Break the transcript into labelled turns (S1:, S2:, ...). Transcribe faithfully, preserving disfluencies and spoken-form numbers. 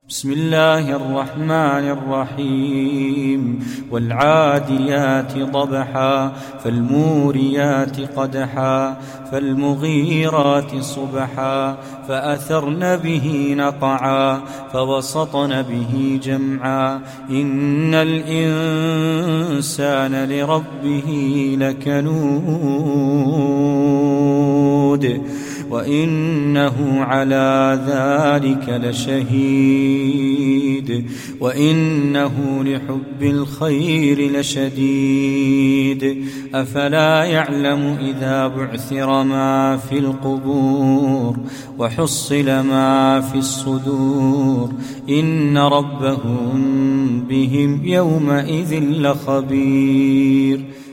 S1: بسم الله الرحمن الرحيم والعاديات ضبحا فالموريات قدحا فالمغيرات صبحا فأثرن به نقعا فوسطن به جمعا إن الإنسان لربه لكنود وإنه على ذلك لشهيد وإنه لحب الخير لشديد أفلا يعلم إذا بعثر ما في القبور وحصل ما في الصدور إن ربهم بهم يومئذ لخبير.